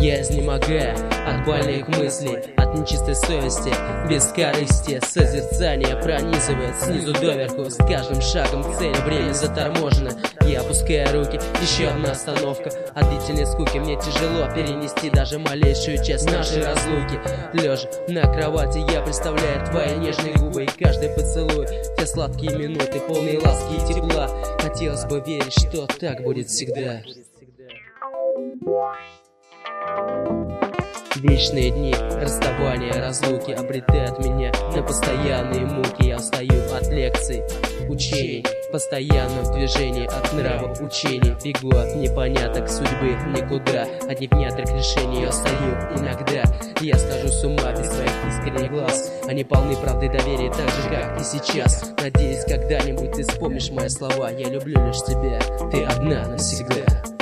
Я изнемогаю от больных мыслей, от нечистой совести, без корысти. Созерцание пронизывает снизу доверху. С каждым шагом цель, время заторможено. Я опускаю руки, еще одна остановка. От длительной скуки мне тяжело перенести даже малейшую часть нашей разлуки. Лежа на кровати я представляю твои нежные губы и каждый поцелуй. Те сладкие минуты, полные ласки и тепла. Хотелось бы верить, что так будет всегда. Вечные дни, расставания, разлуки обретают меня на постоянные муки. Я устаю от лекций, учений, постоянном движении, от нравов учений. Бегу от непоняток судьбы никуда, от непонятных решений я устаю иногда. Я схожу с ума без своих искренних глаз. Они полны правды и доверия, так же как и сейчас. Надеюсь, когда-нибудь ты вспомнишь мои слова. Я люблю лишь тебя, ты одна навсегда.